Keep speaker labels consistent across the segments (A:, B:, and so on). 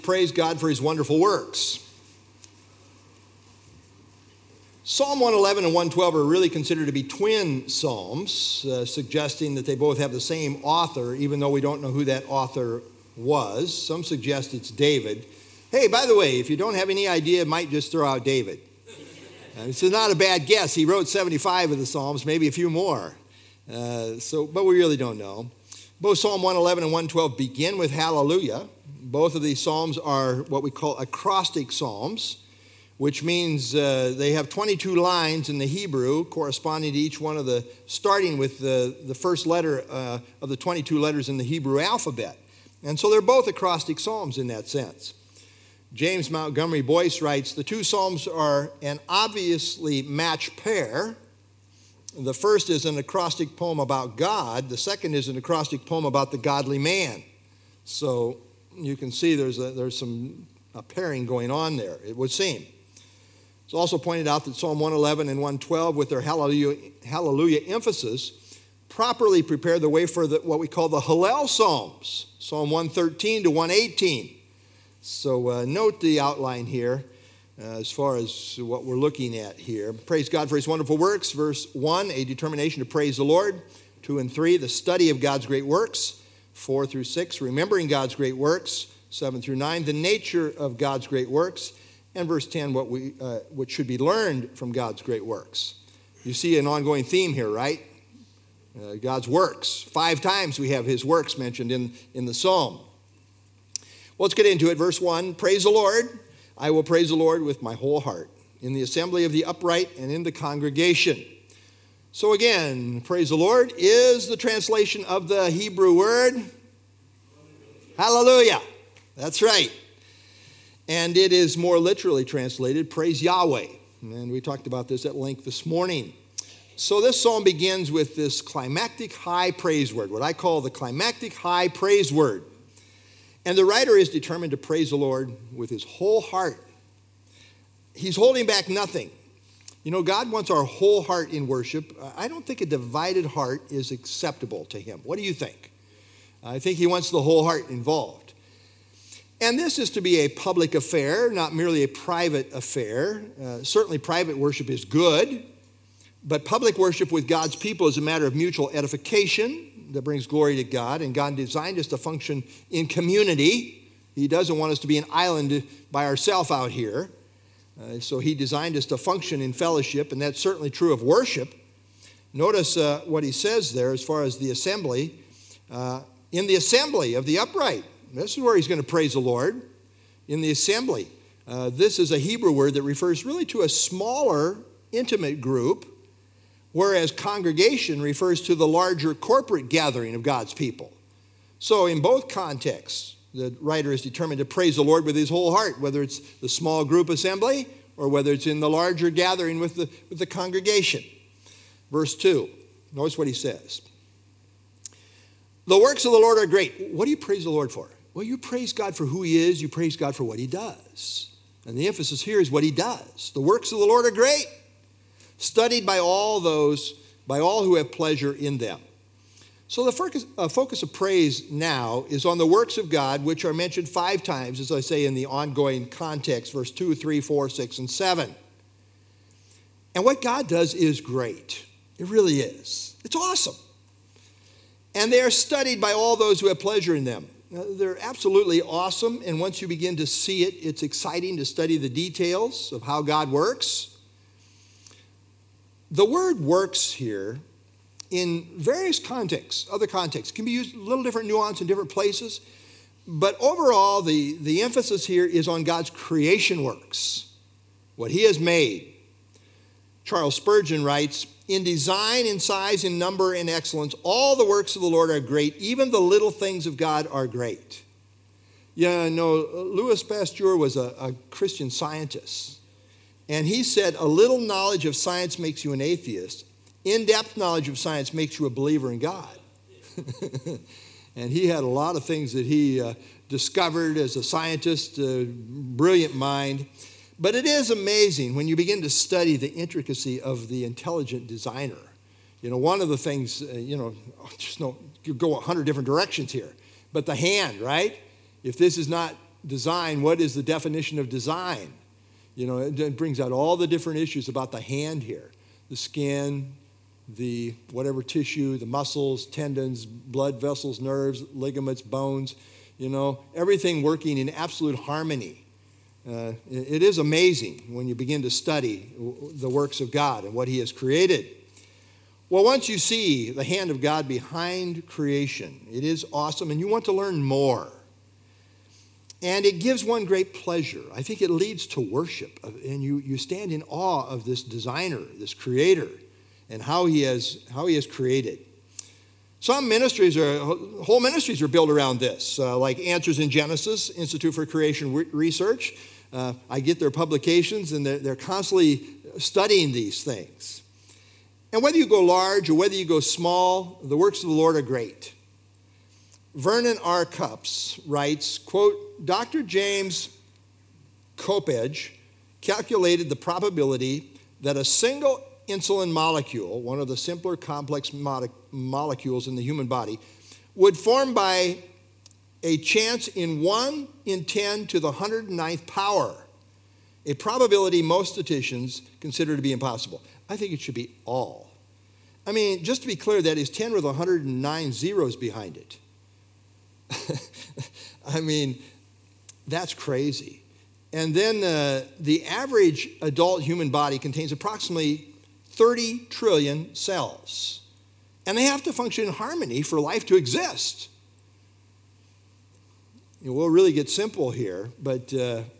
A: Praise God for his wonderful works. Psalm 111 and 112 are really considered to be twin psalms, suggesting that they both have the same author, even though we don't know who that author was. Some suggest it's David. Hey, by the way, if you don't have any idea, might just throw out David. It's not a bad guess. He wrote 75 of the Psalms, maybe a few more. But we really don't know. Both Psalm 111 and 112 begin with hallelujah. Both of these psalms are what we call acrostic psalms, which means they have 22 lines in the Hebrew corresponding to each one of starting with the first letter of the 22 letters in the Hebrew alphabet. And so they're both acrostic psalms in that sense. James Montgomery Boyce writes, the two psalms are an obviously matched pair. The first is an acrostic poem about God. The second is an acrostic poem about the godly man. So you can see there's some pairing going on there, it would seem. It's also pointed out that Psalm 111 and 112, with their hallelujah emphasis, properly prepare the way for what we call the Hallel Psalms, Psalm 113 to 118. So note the outline here as far as what we're looking at here. Praise God for his wonderful works. Verse 1, a determination to praise the Lord. 2 and 3, the study of God's great works. 4 through 6, remembering God's great works. 7 through 9, the nature of God's great works. And verse 10, what should be learned from God's great works. You see an ongoing theme here, right? God's works. 5 times we have his works mentioned in the psalm. Well, let's get into it. Verse 1, praise the Lord. I will praise the Lord with my whole heart, in the assembly of the upright and in the congregation. So again, praise the Lord is the translation of the Hebrew word hallelujah. That's right. And it is more literally translated, praise Yahweh. And we talked about this at length this morning. So this psalm begins with this climactic high praise word, what I call the climactic high praise word. And the writer is determined to praise the Lord with his whole heart. He's holding back nothing. You know, God wants our whole heart in worship. I don't think a divided heart is acceptable to him. What do you think? I think he wants the whole heart involved. And this is to be a public affair, not merely a private affair. Certainly private worship is good, but public worship with God's people is a matter of mutual edification that brings glory to God, and God designed us to function in community. He doesn't want us to be an island by ourselves out here. So he designed us to function in fellowship, and that's certainly true of worship. Notice what he says there as far as the assembly. In the assembly of the upright. This is where he's going to praise the Lord. In the assembly. This is a Hebrew word that refers really to a smaller, intimate group, whereas congregation refers to the larger corporate gathering of God's people. So in both contexts, the writer is determined to praise the Lord with his whole heart, whether it's the small group assembly or whether it's in the larger gathering with the congregation. Verse 2, notice what he says. The works of the Lord are great. What do you praise the Lord for? Well, you praise God for who he is. You praise God for what he does. And the emphasis here is what he does. The works of the Lord are great, studied by all who have pleasure in them. So the focus of praise now is on the works of God, which are mentioned 5 times, as I say, in the ongoing context, verse 2, 3, 4, 6, and 7. And what God does is great. It really is. It's awesome. And they are studied by all those who have pleasure in them. They're absolutely awesome, and once you begin to see it, it's exciting to study the details of how God works. The word works here in various contexts, other contexts, can be used a little different nuance in different places, but overall the emphasis here is on God's creation works, what he has made. Charles Spurgeon writes, in design, in size, in number, in excellence, all the works of the Lord are great. Even the little things of God are great. Yeah, no, Louis Pasteur was a Christian scientist. And he said, a little knowledge of science makes you an atheist. In-depth knowledge of science makes you a believer in God. And he had a lot of things that he discovered as a scientist, a brilliant mind. But it is amazing when you begin to study the intricacy of the intelligent designer. You know, one of the things, you go 100 different directions here. But the hand, right? If this is not design, what is the definition of design? You know, it brings out all the different issues about the hand here. The skin, the whatever tissue, the muscles, tendons, blood vessels, nerves, ligaments, bones, you know, everything working in absolute harmony. It is amazing when you begin to study the works of God and what he has created. Well, once you see the hand of God behind creation, it is awesome, and you want to learn more. And it gives one great pleasure. I think it leads to worship, and you stand in awe of this designer, this creator, and how he has created. Some whole ministries are built around this, like Answers in Genesis, Institute for Creation Research. I get their publications, and they're constantly studying these things. And whether you go large or whether you go small, the works of the Lord are great. Vernon R. Cups writes, quote, Dr. James Kopech calculated the probability that a single insulin molecule, one of the simpler complex molecules in the human body, would form by a chance in 1 in 10 to the 109th power, a probability most statisticians consider to be impossible. I think it should be all. I mean, just to be clear, that is 10 with 109 zeros behind it. I mean, that's crazy. And then the average adult human body contains approximately 30 trillion cells. And they have to function in harmony for life to exist. We'll really get simple here, but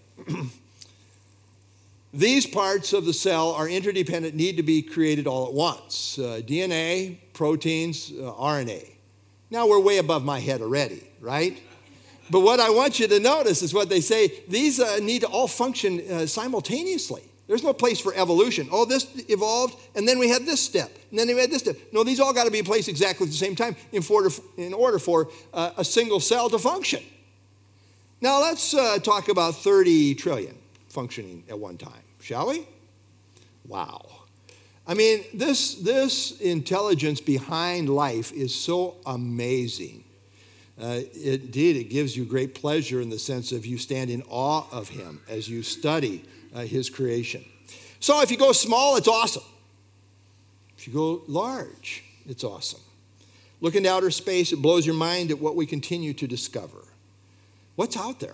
A: these parts of the cell are interdependent, need to be created all at once. DNA, proteins, RNA. Now we're way above my head already, right? But what I want you to notice is what they say, these need to all function simultaneously. There's no place for evolution. Oh, this evolved, and then we had this step, and then we had this step. No, these all got to be in place exactly at the same time in order for a single cell to function. Now let's talk about 30 trillion functioning at one time, shall we? Wow. I mean, this intelligence behind life is so amazing. Indeed, it gives you great pleasure in the sense of you stand in awe of him as you study his creation. So if you go small, it's awesome. If you go large, it's awesome. Look into outer space, it blows your mind at what we continue to discover. What's out there?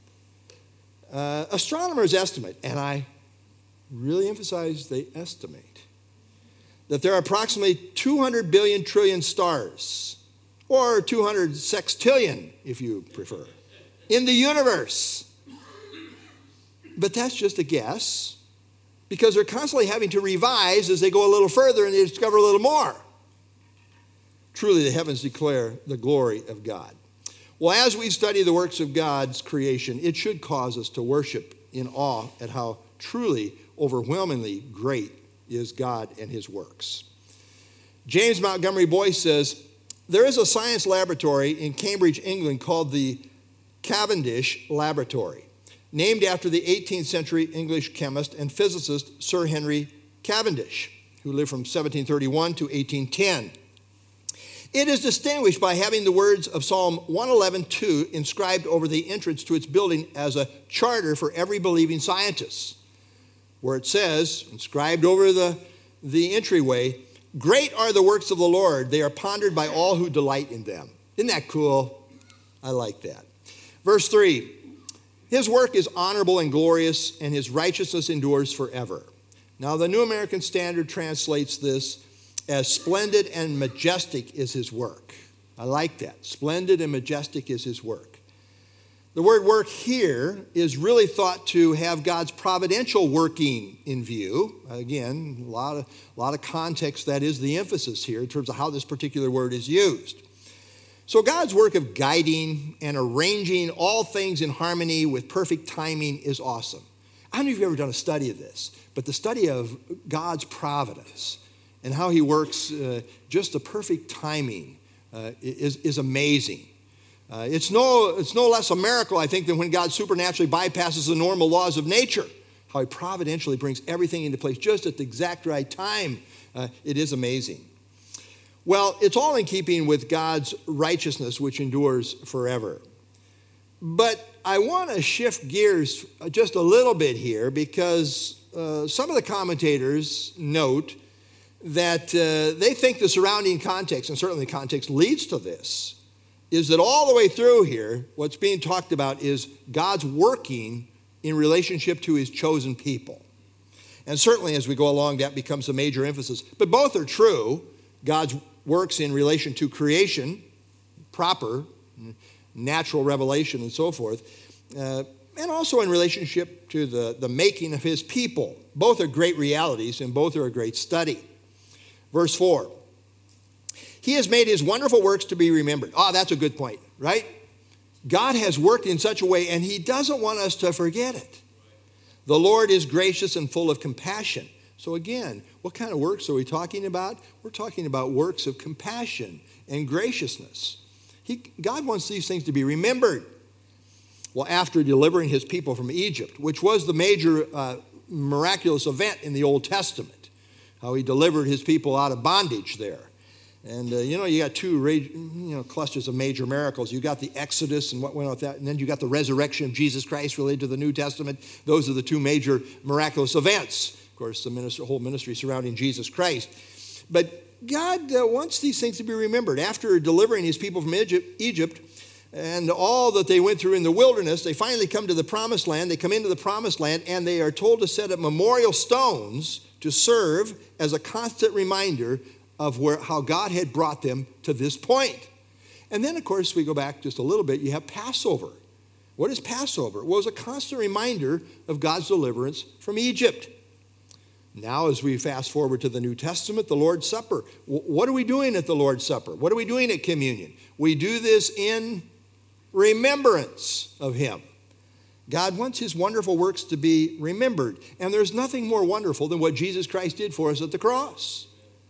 A: Astronomers estimate, and I really emphasize they estimate, that there are approximately 200 billion trillion stars, or 200 sextillion, if you prefer, in the universe. But that's just a guess, because they're constantly having to revise as they go a little further and they discover a little more. Truly, the heavens declare the glory of God. Well, as we study the works of God's creation, it should cause us to worship in awe at how truly, overwhelmingly great is God and his works. James Montgomery Boyce says, there is a science laboratory in Cambridge, England called the Cavendish Laboratory, named after the 18th century English chemist and physicist Sir Henry Cavendish, who lived from 1731 to 1810. It is distinguished by having the words of Psalm 111:2 inscribed over the entrance to its building as a charter for every believing scientist, where it says, inscribed over the entryway, great are the works of the Lord. They are pondered by all who delight in them. Isn't that cool? I like that. Verse 3, his work is honorable and glorious, and his righteousness endures forever. Now, the New American Standard translates this as splendid and majestic is his work. I like that. Splendid and majestic is his work. The word work here is really thought to have God's providential working in view. Again, a lot of context, that is the emphasis here in terms of how this particular word is used. So God's work of guiding and arranging all things in harmony with perfect timing is awesome. I don't know if you've ever done a study of this, but the study of God's providence and how he works, just the perfect timing is amazing. It's no less a miracle, I think, than when God supernaturally bypasses the normal laws of nature, how he providentially brings everything into place just at the exact right time. It is amazing. Well, it's all in keeping with God's righteousness, which endures forever. But I want to shift gears just a little bit here because some of the commentators note that they think the surrounding context, and certainly the context leads to this, is that all the way through here, what's being talked about is God's working in relationship to his chosen people. And certainly as we go along, that becomes a major emphasis. But both are true. God's works in relation to creation, proper, natural revelation and so forth, and also in relationship to the making of his people. Both are great realities and both are a great study. Verse 4, he has made his wonderful works to be remembered. That's a good point, right? God has worked in such a way, and he doesn't want us to forget it. The Lord is gracious and full of compassion. So again, what kind of works are we talking about? We're talking about works of compassion and graciousness. God wants these things to be remembered. Well, after delivering his people from Egypt, which was the major miraculous event in the Old Testament, how he delivered his people out of bondage there. And, you got two clusters of major miracles. You got the Exodus and what went on with that, and then you got the resurrection of Jesus Christ related to the New Testament. Those are the two major miraculous events. Of course, the whole ministry surrounding Jesus Christ. But God wants these things to be remembered. After delivering his people from Egypt and all that they went through in the wilderness, they finally come to the promised land. They come into the promised land, and they are told to set up memorial stones to serve as a constant reminder of how God had brought them to this point. And then, of course, we go back just a little bit. You have Passover. What is Passover? Well, it was a constant reminder of God's deliverance from Egypt. Now, as we fast forward to the New Testament, the Lord's Supper. What are we doing at the Lord's Supper? What are we doing at communion? We do this in remembrance of him. God wants his wonderful works to be remembered. And there's nothing more wonderful than what Jesus Christ did for us at the cross.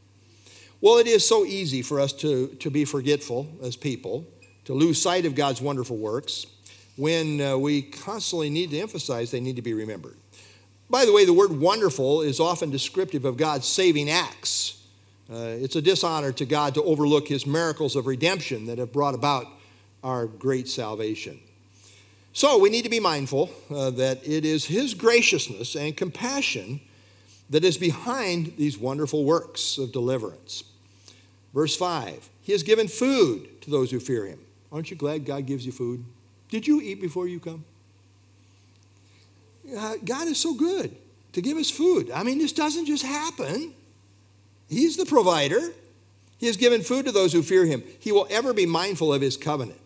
A: Well, it is so easy for us to be forgetful as people, to lose sight of God's wonderful works, when we constantly need to emphasize they need to be remembered. By the way, the word wonderful is often descriptive of God's saving acts. It's a dishonor to God to overlook his miracles of redemption that have brought about our great salvation. So we need to be mindful that it is his graciousness and compassion that is behind these wonderful works of deliverance. Verse 5, he has given food to those who fear him. Aren't you glad God gives you food? Did you eat before you come? God is so good to give us food. I mean, this doesn't just happen. He's the provider. He has given food to those who fear him. He will ever be mindful of his covenant.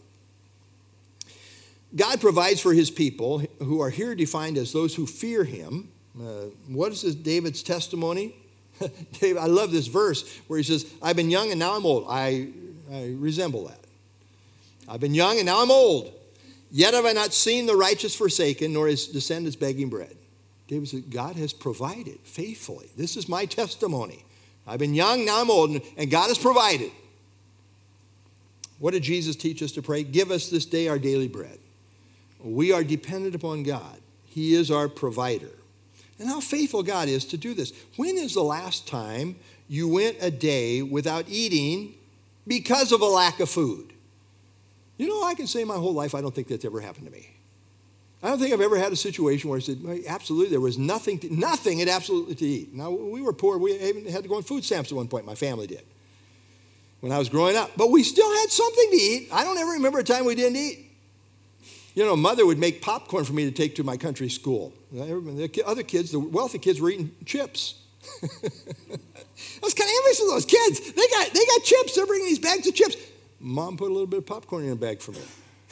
A: God provides for his people who are here defined as those who fear him. What is this, David's testimony? David, I love this verse where he says, I've been young and now I'm old. I resemble that. I've been young and now I'm old. Yet have I not seen the righteous forsaken, nor his descendants begging bread. David said, God has provided faithfully. This is my testimony. I've been young, now I'm old, and God has provided. What did Jesus teach us to pray? Give us this day our daily bread. We are dependent upon God. He is our provider. And how faithful God is to do this. When is the last time you went a day without eating because of a lack of food? I can say my whole life I don't think that's ever happened to me. I don't think I've ever had a situation where I said, absolutely, there was nothing absolutely to eat. Now, we were poor. We even had to go on food stamps at one point. My family did when I was growing up. But we still had something to eat. I don't ever remember a time we didn't eat. Mother would make popcorn for me to take to my country school. The other kids, the wealthy kids, were eating chips. I was kind of envious of those kids. They got chips. They're bringing these bags of chips. Mom put a little bit of popcorn in a bag for me.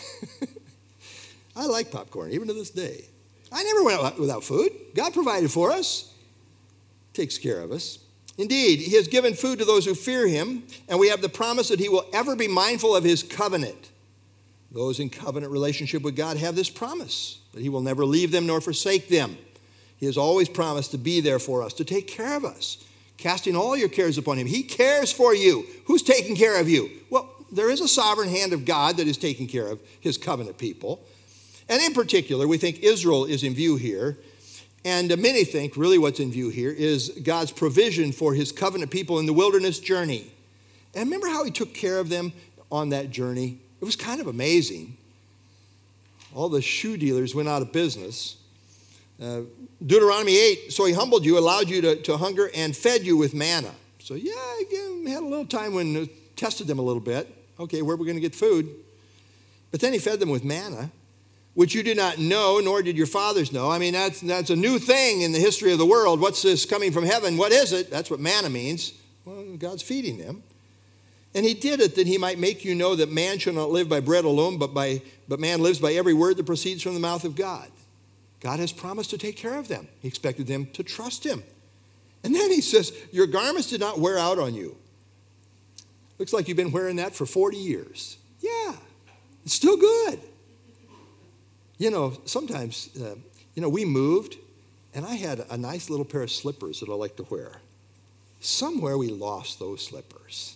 A: I like popcorn, even to this day. I never went without food. God provided for us. Takes care of us. Indeed, he has given food to those who fear him, and we have the promise that he will ever be mindful of his covenant. Those in covenant relationship with God have this promise, that he will never leave them nor forsake them. He has always promised to be there for us, to take care of us, casting all your cares upon him. He cares for you. Who's taking care of you? Well, there is a sovereign hand of God that is taking care of his covenant people. And in particular, we think Israel is in view here. And many think really what's in view here is God's provision for his covenant people in the wilderness journey. And remember how he took care of them on that journey? It was kind of amazing. all the shoe dealers went out of business. Deuteronomy 8, so he humbled you, allowed you to hunger, and fed you with manna. So again, had a little time when it tested them a little bit. Okay, where are we going to get food? But then he fed them with manna, which you did not know, nor did your fathers know. I mean, that's a new thing in the history of the world. What's this coming from heaven? What is it? That's what manna means. Well, God's feeding them. And he did it that he might make you know that man shall not live by bread alone, but man lives by every word that proceeds from the mouth of God. God has promised to take care of them. He expected them to trust him. And then he says, your garments did not wear out on you. Looks like you've been wearing that for 40 years. Yeah, it's still good. Sometimes, we moved, and I had a nice little pair of slippers that I like to wear. Somewhere we lost those slippers.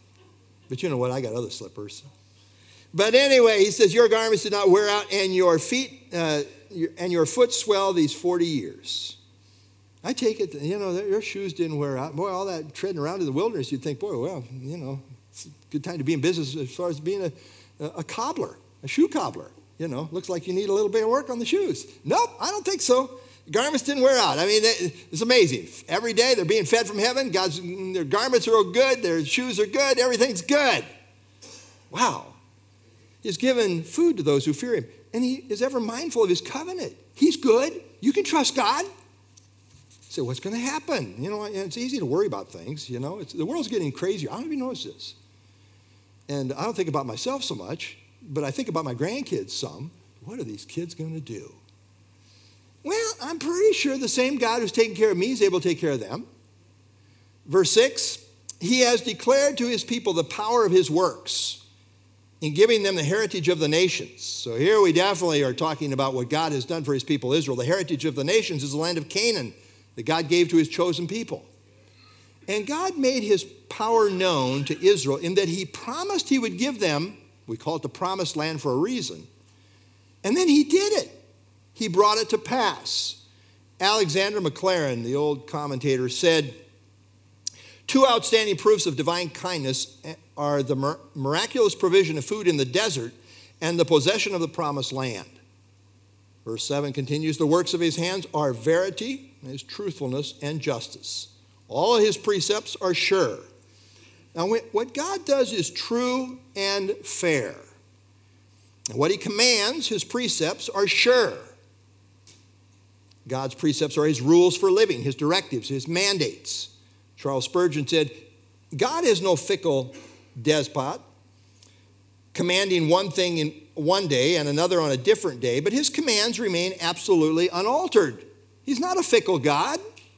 A: But you know what? I got other slippers. But anyway, he says, your garments did not wear out, and your feet and your foot swell these 40 years. I take it, your shoes didn't wear out. Boy, all that treading around in the wilderness, you'd think, boy, well, it's a good time to be in business as far as being a cobbler, a shoe cobbler. Looks like you need a little bit of work on the shoes. Nope, I don't think so. Garments didn't wear out. I mean, it's amazing. Every day they're being fed from heaven. Their garments are all good. Their shoes are good. Everything's good. Wow. He's given food to those who fear him. And he is ever mindful of his covenant. He's good. You can trust God. So what's going to happen? It's easy to worry about things. The world's getting crazier. I don't even notice this. And I don't think about myself so much, but I think about my grandkids some. What are these kids going to do? Well, I'm pretty sure the same God who's taking care of me is able to take care of them. Verse 6, he has declared to his people the power of his works in giving them the heritage of the nations. So here we definitely are talking about what God has done for his people Israel. The heritage of the nations is the land of Canaan that God gave to his chosen people. And God made his power known to Israel in that he promised he would give them, we call it the promised land for a reason, and then he did it. He brought it to pass. Alexander Maclaren, the old commentator, said, two outstanding proofs of divine kindness are the miraculous provision of food in the desert and the possession of the promised land. Verse 7 continues, the works of his hands are verity, his truthfulness, and justice. All of his precepts are sure. Now, what God does is true and fair. And what he commands, his precepts, are sure. God's precepts are his rules for living, his directives, his mandates. Charles Spurgeon said, God is no fickle despot, commanding one thing in one day and another on a different day, but his commands remain absolutely unaltered. He's not a fickle God.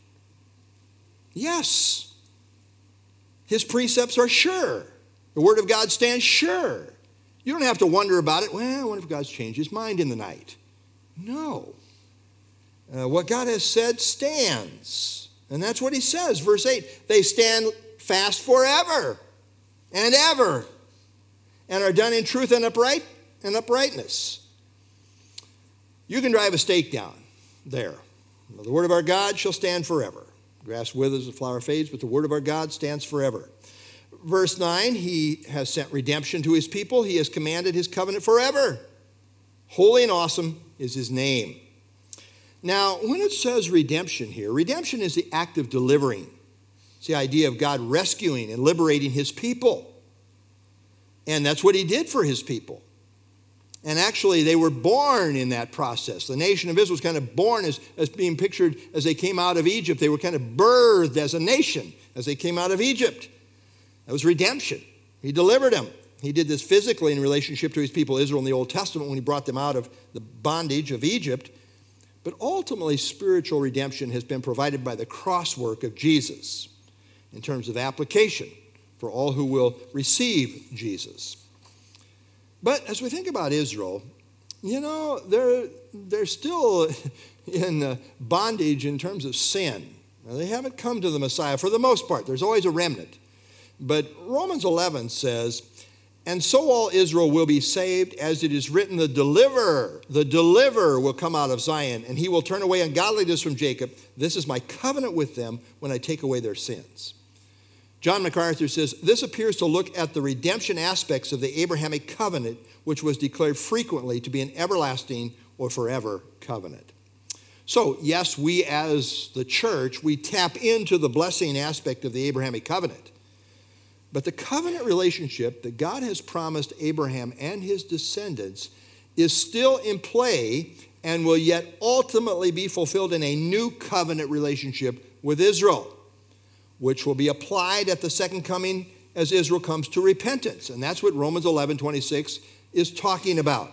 A: Yes. His precepts are sure. The word of God stands sure. You don't have to wonder about it. Well, I wonder if God's changed his mind in the night. No. What God has said stands. And that's what he says. Verse 8, they stand fast forever and ever and are done in truth and uprightness. You can drive a stake down there. The word of our God shall stand forever. Grass withers, the flower fades, but the word of our God stands forever. Verse 9, he has sent redemption to his people. He has commanded his covenant forever. Holy and awesome is his name. Now, when it says redemption here, redemption is the act of delivering. It's the idea of God rescuing and liberating his people. And that's what he did for his people. And actually, they were born in that process. The nation of Israel was kind of born as being pictured as they came out of Egypt. They were kind of birthed as a nation as they came out of Egypt. That was redemption. He delivered them. He did this physically in relationship to his people Israel in the Old Testament when he brought them out of the bondage of Egypt. But ultimately, spiritual redemption has been provided by the cross work of Jesus in terms of application for all who will receive Jesus. But as we think about Israel, they're still in bondage in terms of sin. Now, they haven't come to the Messiah for the most part. There's always a remnant. But Romans 11 says, and so all Israel will be saved, as it is written, the deliverer will come out of Zion, and he will turn away ungodliness from Jacob. This is my covenant with them when I take away their sins. John MacArthur says, this appears to look at the redemption aspects of the Abrahamic covenant, which was declared frequently to be an everlasting or forever covenant. So, yes, we as the church, we tap into the blessing aspect of the Abrahamic covenant. But the covenant relationship that God has promised Abraham and his descendants is still in play and will yet ultimately be fulfilled in a new covenant relationship with Israel, which will be applied at the second coming as Israel comes to repentance. And that's what Romans 11:26 is talking about.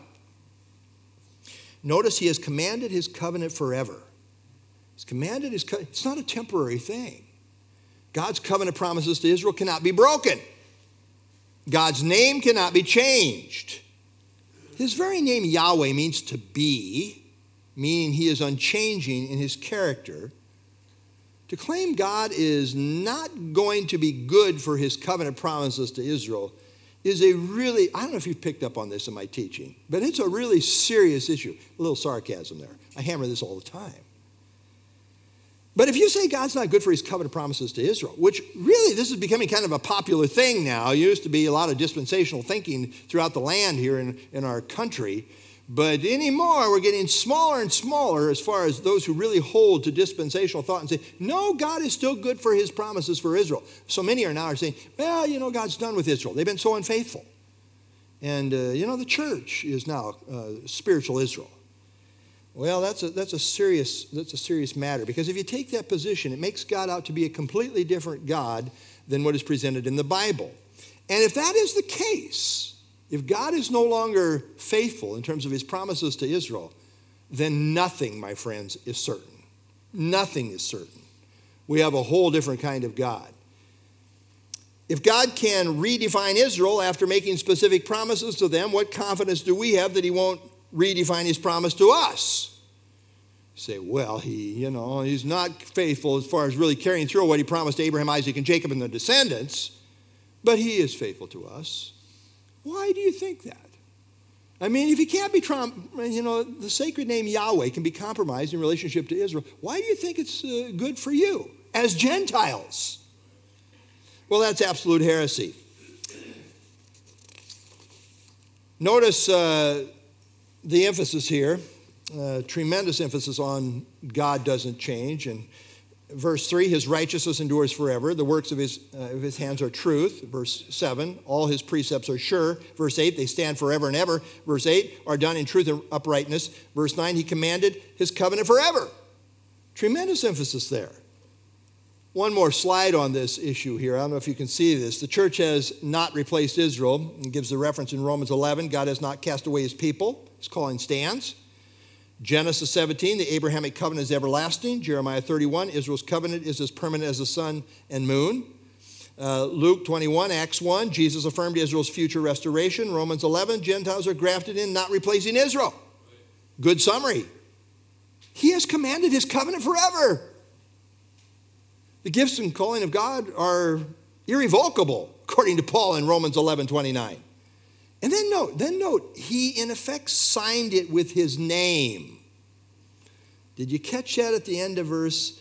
A: Notice he has commanded his covenant forever. He's commanded his covenant. It's not a temporary thing. God's covenant promises to Israel cannot be broken. God's name cannot be changed. His very name Yahweh means to be, meaning he is unchanging in his character. To claim God is not going to be good for his covenant promises to Israel is a really, I don't know if you've picked up on this in my teaching, but it's a really serious issue. A little sarcasm there. I hammer this all the time. But if you say God's not good for his covenant promises to Israel, which really this is becoming kind of a popular thing now. It used to be a lot of dispensational thinking throughout the land here in our country. But anymore, we're getting smaller and smaller as far as those who really hold to dispensational thought and say, no, God is still good for his promises for Israel. So many are now saying, well, God's done with Israel. They've been so unfaithful. And, the church is now spiritual Israel. Well, that's a serious matter, because if you take that position, it makes God out to be a completely different God than what is presented in the Bible. And if that is the case, if God is no longer faithful in terms of his promises to Israel, then nothing, my friends, is certain. Nothing is certain. We have a whole different kind of God. If God can redefine Israel after making specific promises to them, what confidence do we have that he won't redefine his promise to us? You say, well, he's not faithful as far as really carrying through what he promised to Abraham, Isaac, and Jacob and their descendants, but he is faithful to us. Why do you think that? I mean, if he can't be, the sacred name Yahweh can be compromised in relationship to Israel, why do you think it's good for you as Gentiles? Well, that's absolute heresy. Notice the emphasis here, tremendous emphasis on God doesn't change. And verse 3, his righteousness endures forever. The works of his hands are truth. Verse 7, all his precepts are sure. Verse 8, they stand forever and ever. Verse 8, are done in truth and uprightness. Verse 9, he commanded his covenant forever. Tremendous emphasis there. One more slide on this issue here. I don't know if you can see this. The church has not replaced Israel. It gives the reference in Romans 11. God has not cast away his people. His calling stands. Genesis 17, the Abrahamic covenant is everlasting. Jeremiah 31, Israel's covenant is as permanent as the sun and moon. Luke 21, Acts 1, Jesus affirmed Israel's future restoration. Romans 11, Gentiles are grafted in, not replacing Israel. Good summary. He has commanded his covenant forever. The gifts and calling of God are irrevocable, according to Paul in Romans 11:29. And then note, he in effect signed it with his name. Did you catch that at the end of verse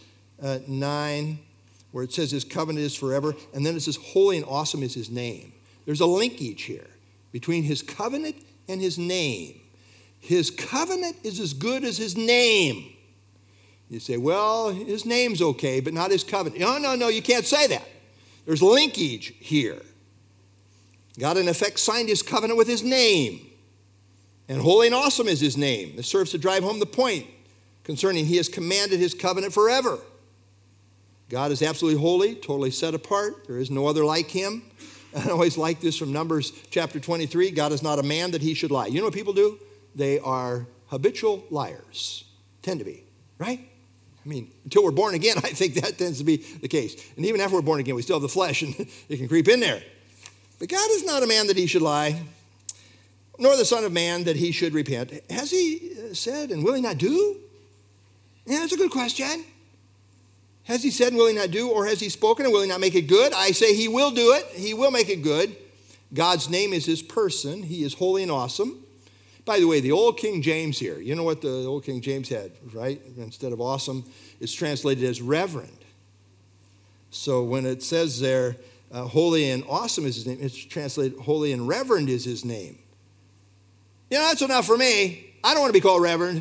A: 9, where it says his covenant is forever, and then it says holy and awesome is his name? There's a linkage here between his covenant and his name. His covenant is as good as his name. You say, well, his name's okay, but not his covenant. No, you can't say that. There's linkage here. God, in effect, signed his covenant with his name. And holy and awesome is his name. This serves to drive home the point concerning he has commanded his covenant forever. God is absolutely holy, totally set apart. There is no other like him. I always like this from Numbers chapter 23. God is not a man that he should lie. You know what people do? They are habitual liars. Tend to be, right? I mean, until we're born again, I think that tends to be the case. And even after we're born again, we still have the flesh, and it can creep in there. But God is not a man that he should lie, nor the son of man that he should repent. Has he said, and will he not do? Yeah, that's a good question. Has he said and will he not do, or has he spoken and will he not make it good? I say he will do it. He will make it good. God's name is his person. He is holy and awesome. By the way, the old King James here, you know what the old King James had, right? Instead of awesome, it's translated as reverend. So when it says there, Holy and awesome is his name. It's translated holy and reverend is his name. That's enough for me. I don't want to be called reverend.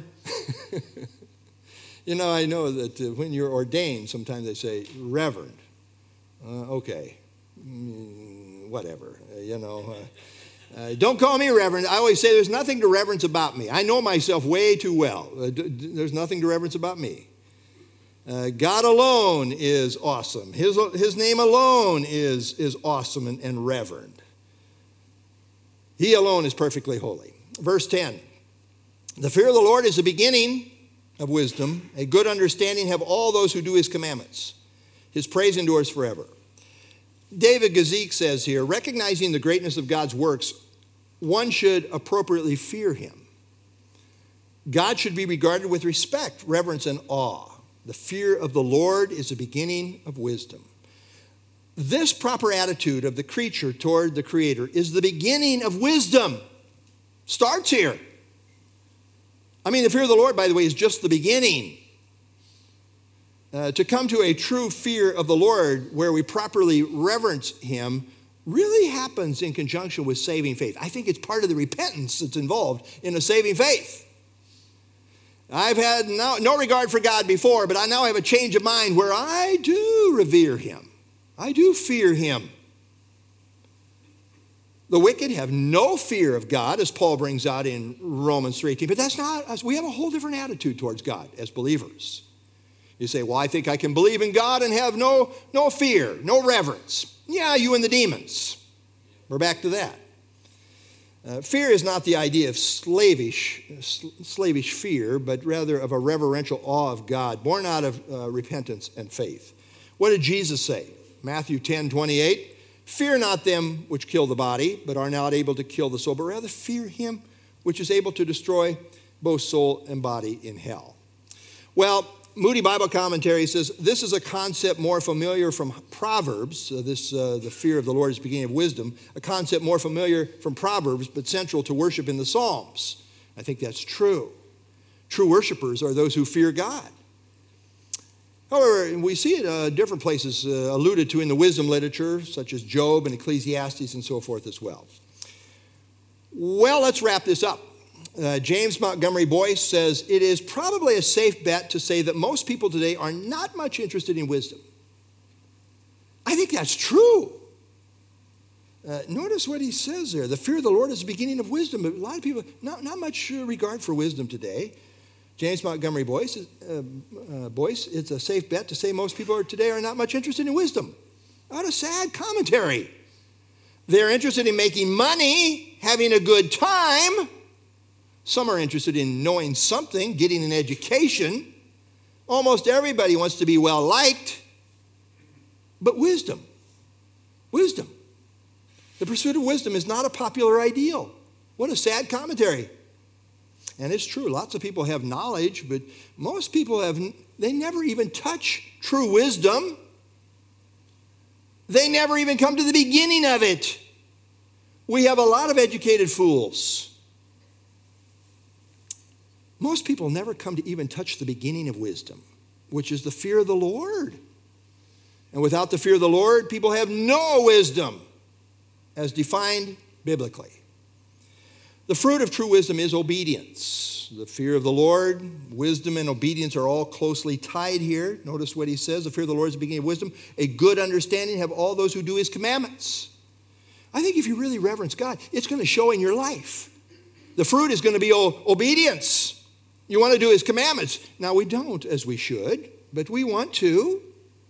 A: I know that when you're ordained, sometimes they say reverend. Okay, whatever, don't call me reverend. I always say there's nothing to reverence about me. I know myself way too well. There's nothing to reverence about me. God alone is awesome. His name alone is awesome and reverend. He alone is perfectly holy. Verse 10, the fear of the Lord is the beginning of wisdom. A good understanding have all those who do his commandments. His praise endures forever. David Gazik says here, recognizing the greatness of God's works, one should appropriately fear him. God should be regarded with respect, reverence, and awe. The fear of the Lord is the beginning of wisdom. This proper attitude of the creature toward the Creator is the beginning of wisdom. Starts here. The fear of the Lord, by the way, is just the beginning. To come to a true fear of the Lord where we properly reverence him really happens in conjunction with saving faith. I think it's part of the repentance that's involved in a saving faith. I've had no regard for God before, but I now have a change of mind where I do revere him. I do fear him. The wicked have no fear of God, as Paul brings out in Romans 3:18. But that's not us. We have a whole different attitude towards God as believers. You say, well, I think I can believe in God and have no fear, no reverence. Yeah, you and the demons. We're back to that. Fear is not the idea of slavish fear, but rather of a reverential awe of God, born out of repentance and faith. What did Jesus say? Matthew 10:28. Fear not them which kill the body, but are not able to kill the soul, but rather fear him which is able to destroy both soul and body in hell. Well, Moody Bible Commentary says, this is a concept more familiar from Proverbs. The fear of the Lord is the beginning of wisdom. A concept more familiar from Proverbs, but central to worship in the Psalms. I think that's true. True worshipers are those who fear God. However, we see it different places alluded to in the wisdom literature, such as Job and Ecclesiastes and so forth as well. Well, let's wrap this up. James Montgomery Boyce says, it is probably a safe bet to say that most people today are not much interested in wisdom. I think that's true. Notice what he says there. The fear of the Lord is the beginning of wisdom. But a lot of people, not much regard for wisdom today. James Montgomery Boyce, it's a safe bet to say most people today are not much interested in wisdom. What a sad commentary. They're interested in making money, having a good time. Some are interested in knowing something, getting an education. Almost everybody wants to be well liked. But wisdom. The pursuit of wisdom is not a popular ideal. What a sad commentary. And it's true, lots of people have knowledge, but most people they never even touch true wisdom. They never even come to the beginning of it. We have a lot of educated fools. Most people never come to even touch the beginning of wisdom, which is the fear of the Lord. And without the fear of the Lord, people have no wisdom, as defined biblically. The fruit of true wisdom is obedience. The fear of the Lord, wisdom, and obedience are all closely tied here. Notice what he says. The fear of the Lord is the beginning of wisdom. A good understanding have all those who do his commandments. I think if you really reverence God, it's going to show in your life. The fruit is going to be obedience. You want to do his commandments. Now, we don't as we should, but we want to.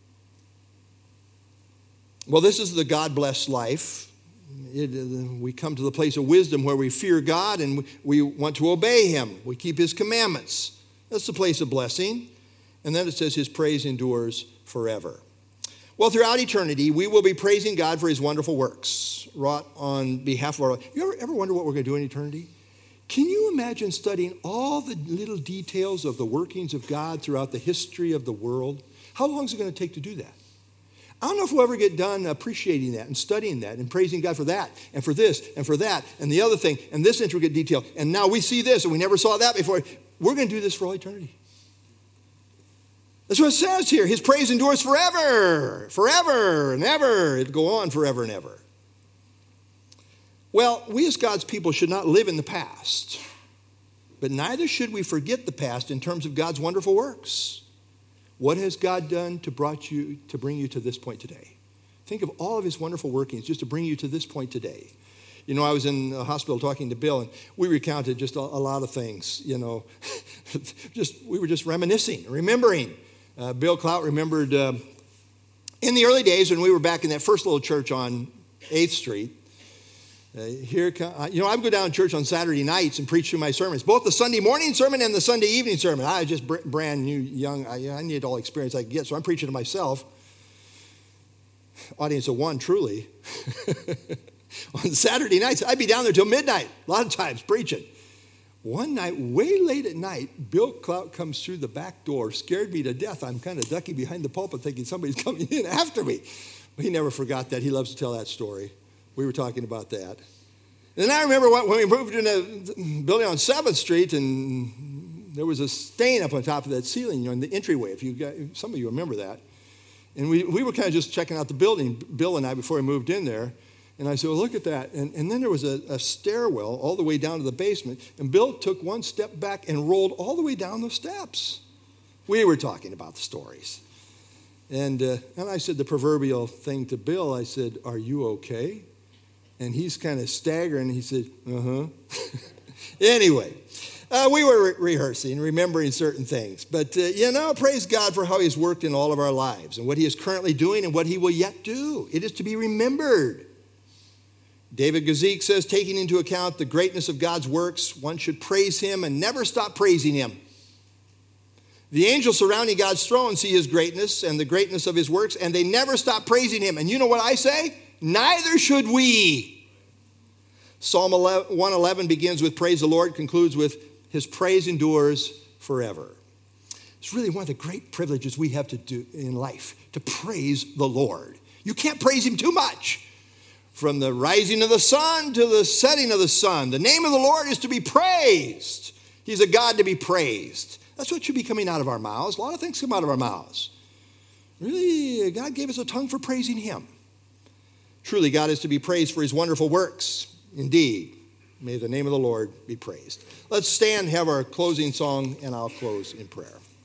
A: Well, this is the God-blessed life. We come to the place of wisdom where we fear God and we want to obey him. We keep his commandments. That's the place of blessing. And then it says his praise endures forever. Well, throughout eternity, we will be praising God for his wonderful works wrought on behalf of our life. You ever wonder what we're going to do in eternity? Can you imagine studying all the little details of the workings of God throughout the history of the world? How long is it going to take to do that? I don't know if we'll ever get done appreciating that and studying that and praising God for that and for this and for that and the other thing and this intricate detail. And now we see this and we never saw that before. We're going to do this for all eternity. That's what it says here. His praise endures forever, forever and ever. It'll go on forever and ever. Well, we as God's people should not live in the past, but neither should we forget the past in terms of God's wonderful works. What has God done to bring you to this point today? Think of all of his wonderful workings just to bring you to this point today. You know, I was in the hospital talking to Bill, and we recounted just a lot of things, you know. We were just reminiscing, remembering. Bill Clout remembered in the early days when we were back in that first little church on 8th Street. I would go down to church on Saturday nights and preach through my sermons, both the Sunday morning sermon and the Sunday evening sermon. I was just brand new, young. I needed all the experience I could get, so I'm preaching to myself. Audience of one, truly. On Saturday nights, I'd be down there till midnight, a lot of times preaching. One night, way late at night, Bill Clout comes through the back door, scared me to death. I'm kind of ducking behind the pulpit thinking somebody's coming in after me. He never forgot that. He loves to tell that story. We were talking about that. And I remember when we moved in a building on 7th Street, and there was a stain up on top of that ceiling, in the entryway. Some of you remember that. And we were kind of just checking out the building, Bill and I, before we moved in there. And I said, well, look at that. And then there was a stairwell all the way down to the basement. And Bill took one step back and rolled all the way down the steps. We were talking about the stories. And I said the proverbial thing to Bill. I said, are you okay? And he's kind of staggering. He said, uh-huh. Anyway, we were rehearsing, remembering certain things. But, praise God for how he's worked in all of our lives and what he is currently doing and what he will yet do. It is to be remembered. David Gazik says, taking into account the greatness of God's works, one should praise him and never stop praising him. The angels surrounding God's throne see his greatness and the greatness of his works, and they never stop praising him. And you know what I say? Neither should we. Psalm 111 begins with praise the Lord, concludes with his praise endures forever. It's really one of the great privileges we have to do in life, to praise the Lord. You can't praise him too much. From the rising of the sun to the setting of the sun, the name of the Lord is to be praised. He's a God to be praised. That's what should be coming out of our mouths. A lot of things come out of our mouths. Really, God gave us a tongue for praising him. Truly, God is to be praised for his wonderful works. Indeed, may the name of the Lord be praised. Let's stand, have our closing song, and I'll close in prayer.